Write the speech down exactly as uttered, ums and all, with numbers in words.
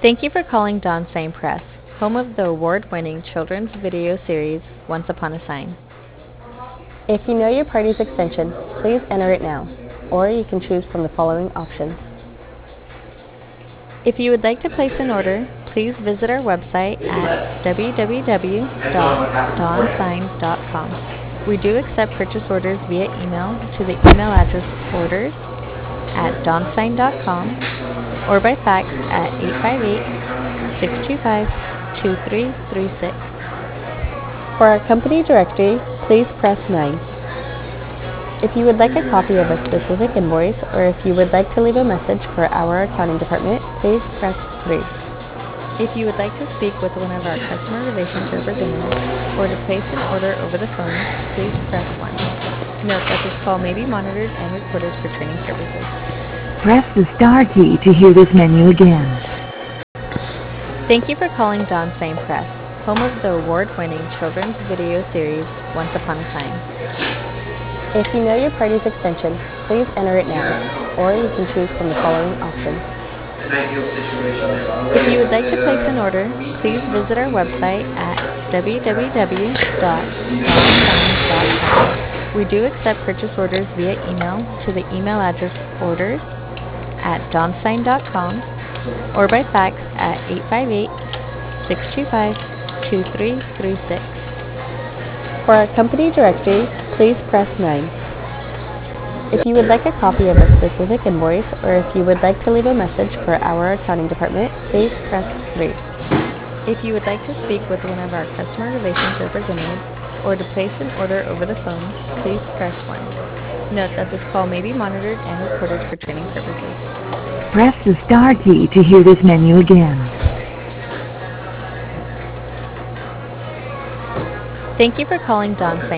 Thank you for calling Dawn Sign Press, home of the award-winning children's video series Once Upon a Sign. If you know your party's extension, please enter it now, or you can choose from the following options. If you would like to place an order, please visit our website at w w w dot dawn sign dot com. We do accept purchase orders via email to the email address orders at dawn sign dot com or by fax at eight five eight, six two five, two three three six. For our company directory, please press nine. If you would like a copy of a specific invoice, or if you would like to leave a message for our accounting department, please press three. If you would like to speak with one of our customer relations representatives or to place an order over the phone, please press one. Note that this call may be monitored and recorded for training purposes. Press the star key to hear this menu again. Thank you for calling Dawn Sign Press, home of the award-winning children's video series Once Upon a Sign. If you know your party's extension, please enter it now, or you can choose from the following options. If you would like to place an order, please visit our website at w w w dot dawn sign dot com. We do accept purchase orders via email to the email address orders at dawn sign dot com or by fax at eight five eight, six two five, two three three six. For our company directory, please press nine. If you would like a copy of a specific invoice, or if you would like to leave a message for our accounting department, please press three. If you would like to speak with one of our customer relations representatives or to place an order over the phone, please press one. Note that this call may be monitored and recorded for training purposes. Press the star key to hear this menu again. Thank you for calling Dawn Sign